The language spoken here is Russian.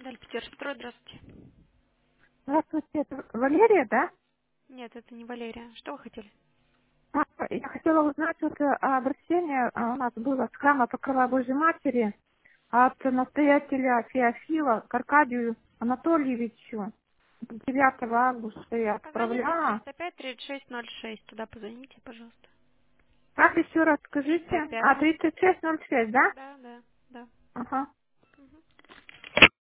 Дальпетерстрой, здравствуйте. Здравствуйте, это Валерия, да? Нет, это не Валерия. Что вы хотели? Я хотела узнать вот обращение у нас было с храма Покрова Божьей Матери от настоятеля Феофила к Аркадию Анатольевичу. 9 августа я Позвоните отправляла. 305-3606. Туда позвоните, пожалуйста. Как еще раз скажите? 305. 3606, да? Да, да, да. Ага.